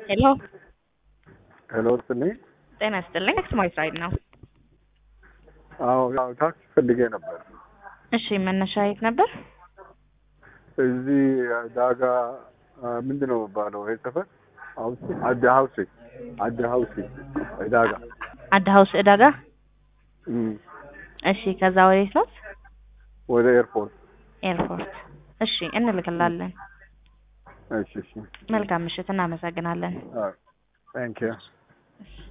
ሄሎ ሄሎ ስኒ ጤና ይስጥልኝ። ኤክስማይት ራይድ ነው። አዎ ያው ታክሲ ፈልጌ ነበር። እሺ መነሻ የት ነበር? እዚህ ዳጋ ምንድነው የሚባለው? ይሄ ሰፈር አዲ ሀውሲ ዳጋ አዲ ሀውስ ዳጋ። እሺ ከዛ ወዴት ነው? ወደ ኤርፖርት። ኤርፖርት። እሺ እንልክላለን። እሺ መልካም ምሽት፣ እናመሰግናለን። ታንክ ዩ